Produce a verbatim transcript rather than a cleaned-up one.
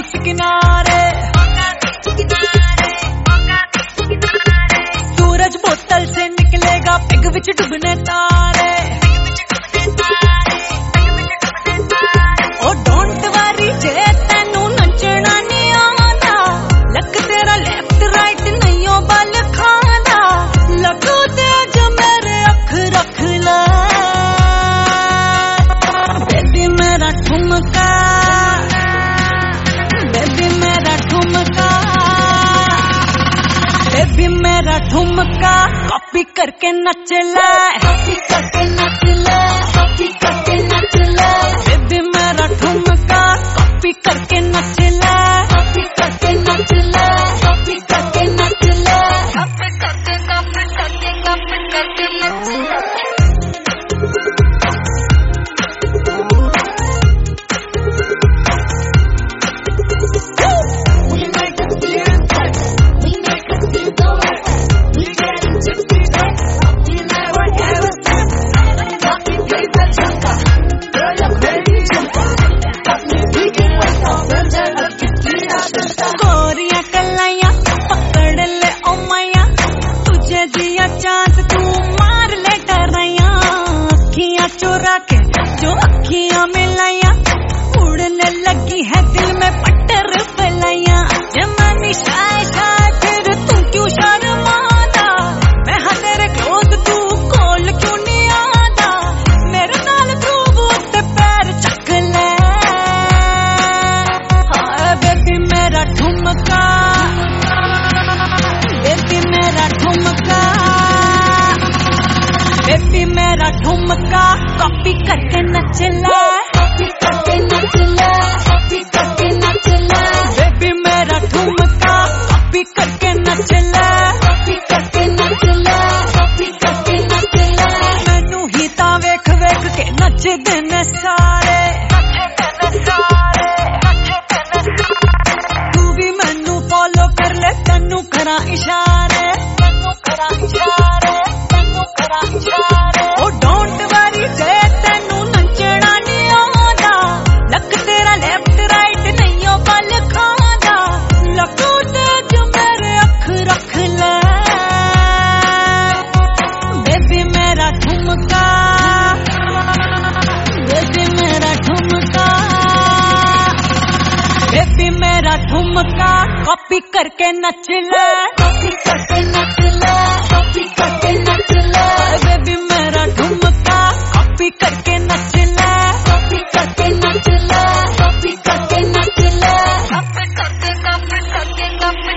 बीच किनारे, सूरज बोतल से निकलेगा, पिग विच डुबने तारे। ओ डोंट वरी जे तेनू नचना नहीं आंदा, लक तेरा लेफ्ट राइट नहीं ओ बल खांदा, लगो ते अज मेरे अख रख ले। बेबी मेरा ठुमका, बेबी मेरा ठुमका, बेबी मेरा ठुमका कॉपी करके नच ले, कॉपी करके नच ले, कॉपी करके नच ले। बेबी मेरा ठुमका कॉपी करके नच ले, कॉपी करके नच ले, कॉपी करके नच ले, कॉपी करके कॉपी करके कॉपी करके नच ले। गोरिया कलाइया पकड़ ले ओ मैया, तुझे दिया चांस तू मार ले डराइया। अखियां चुरा के जो अखियां मिलाइया, उड़ने लगी है दिल में पट्टर फैलाइया। जमानी शाय शाय फिर तू क्यों शर्माता, मैं हाँ तेरे क्लोज तू कॉल क्यों नहीं आता। मेरे नाल प्रूव उत्ते पैर चक ले। हाँ बेबी मेरा ठुमका, बेबी मेरा ठुमका, बेबी मेरा ठुमका कॉपी करके नच ले, कॉपी करके नच ले, कॉपी करके नच ले। बेबी मेरा ठुमका कॉपी करके नच ले, कॉपी करके नच ले, कॉपी करके नच ले। मैनू ही तां वेख वेख के नचदे ने सारे, तू भी मैनू फॉलो कर ले, तैनू करा इशारे, तैनू करा इशारे, तैनू करा इशारे। ओ डोंट वरी जे तैनू नचना नहीं आंदा, लक तेरा लेफ्ट राइट नहीं ओ बल खांदा, लगो ते जो मेरे अख रख ले। बेबी मेरा ठुमका, बेबी मेरा ठुमका, बेबी मेरा ठुमका कॉपी करके नच ले, कॉपी करके नच ले, कॉपी करके नच ले। बेबी मेरा ठुमका कॉपी करके नच ले, कॉपी करके नच ले, कॉपी करके नच ले, कॉपी करके कॉपी करके कॉपी